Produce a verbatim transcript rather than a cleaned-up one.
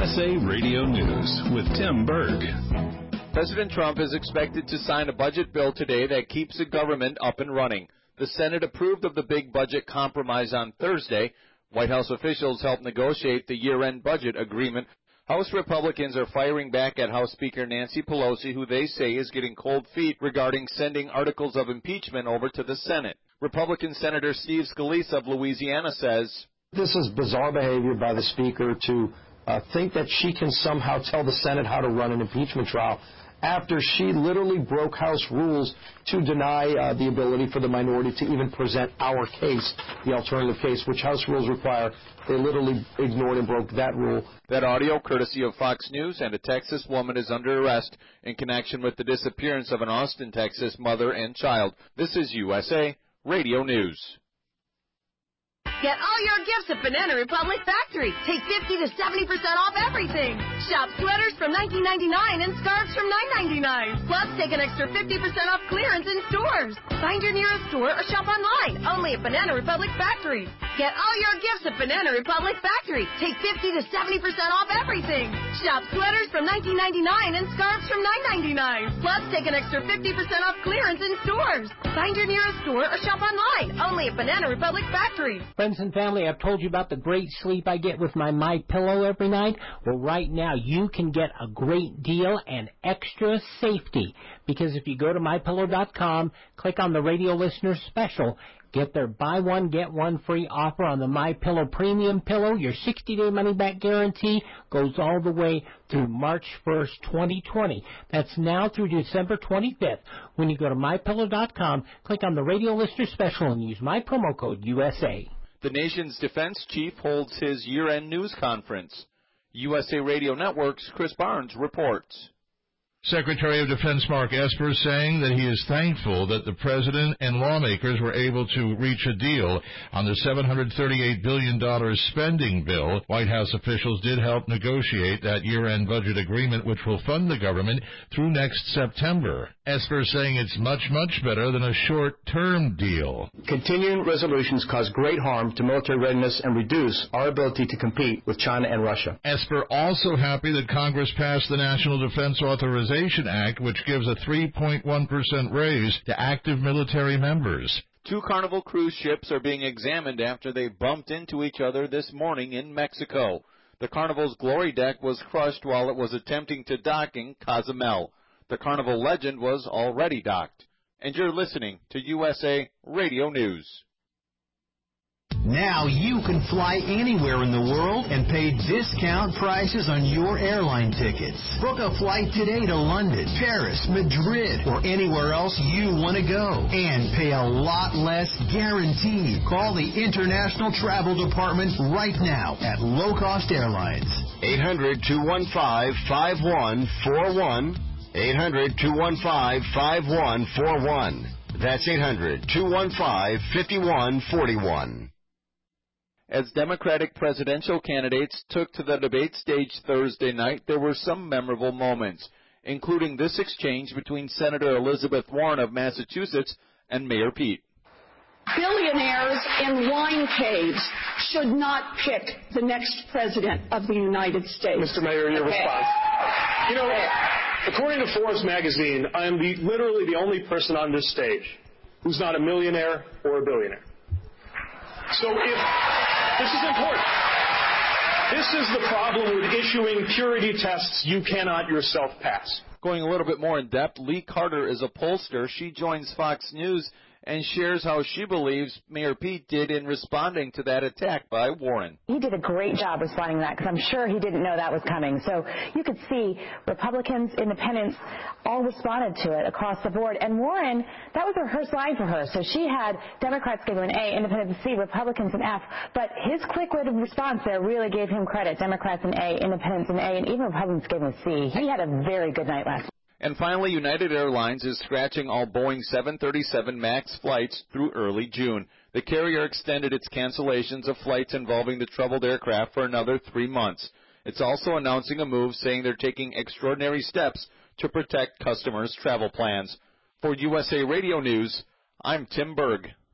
S A Radio News with Tim Berg. President Trump is expected to sign a budget bill today that keeps the government up and running. The Senate approved of the big budget compromise on Thursday. White House officials helped negotiate the year-end budget agreement. House Republicans are firing back at House Speaker Nancy Pelosi, who they say is getting cold feet regarding sending articles of impeachment over to the Senate. Republican Senator Steve Scalise of Louisiana says, "This is bizarre behavior by the Speaker to uh, think that she can somehow tell the Senate how to run an impeachment trial after she literally broke House rules to deny uh, the ability for the minority to even present our case, the alternative case, which House rules require. They literally ignored and broke that rule." That audio, courtesy of Fox News, and a Texas woman is under arrest in connection with the disappearance of an Austin, Texas mother and child. This is U S A Radio News. Get all your gifts at Banana Republic Factory. Take fifty to seventy percent off everything. Shop sweaters from nineteen ninety-nine and scarves from nine ninety-nine. Plus, take an extra fifty percent off clearance in stores. Find your nearest store or shop online. Only at Banana Republic Factory. Get all your gifts at Banana Republic Factory. Take fifty to seventy percent off everything. Shop sweaters from nineteen ninety-nine and scarves from nine ninety-nine. Plus, take an extra fifty percent off clearance in stores. Find your nearest store or shop online. Only at Banana Republic Factory. Friends and family, I've told you about the great sleep I get with my My Pillow every night. Well, right now you can get a great deal and extra safety, because if you go to my pillow dot com, click on the radio listener special, get their buy one get one free offer on the MyPillow Premium Pillow. Your sixty-day money-back guarantee goes all the way through March first, twenty twenty. That's now through December twenty-fifth. When you go to my pillow dot com, click on the radio listener special and use my promo code U S A. The nation's defense chief holds his year-end news conference. U S A Radio Network's Chris Barnes reports. Secretary of Defense Mark Esper saying that he is thankful that the President and lawmakers were able to reach a deal on the seven hundred thirty-eight billion dollars spending bill. White House officials did help negotiate that year-end budget agreement, which will fund the government through next September. Esper saying it's much, much better than a short-term deal. Continuing resolutions cause great harm to military readiness and reduce our ability to compete with China and Russia. Esper also happy that Congress passed the National Defense Authorization Act, which gives a three point one percent raise to active military members. Two Carnival cruise ships are being examined after they bumped into each other this morning in Mexico. The Carnival's Glory Deck was crushed while it was attempting to dock in Cozumel. The Carnival Legend was already docked. And you're listening to U S A Radio News. Now you can fly anywhere in the world and pay discount prices on your airline tickets. Book a flight today to London, Paris, Madrid, or anywhere else you want to go. And pay a lot less guaranteed. Call the International Travel Department right now at Low Cost Airlines. eight hundred, two one five, five one four one. eight hundred, two one five, five one four one. That's eight hundred, two one five, five one four one. As Democratic presidential candidates took to the debate stage Thursday night, there were some memorable moments, including this exchange between Senator Elizabeth Warren of Massachusetts and Mayor Pete. Billionaires in wine caves should not pick the next president of the United States. Mister Mayor, your okay. response. You know, according to Forbes magazine, I am the, literally the only person on this stage who's not a millionaire or a billionaire. So if this is important. This is the problem with issuing purity tests you cannot yourself pass. Going a little bit more in depth, Lee Carter is a pollster. She joins Fox News and shares how she believes Mayor Pete did in responding to that attack by Warren. He did a great job responding to that, because I'm sure he didn't know that was coming. So you could see Republicans, independents, all responded to it across the board. And Warren, that was a rehearsed line for her. So she had Democrats give her an A, independents a C, Republicans an F. But his quick-witted response there really gave him credit. Democrats an A, independents an A, and even Republicans gave him a C. He had a very good night last night. And finally, United Airlines is scratching all Boeing seven thirty-seven MAX flights through early June. The carrier extended its cancellations of flights involving the troubled aircraft for another three months. It's also announcing a move saying they're taking extraordinary steps to protect customers' travel plans. For U S A Radio News, I'm Tim Berg.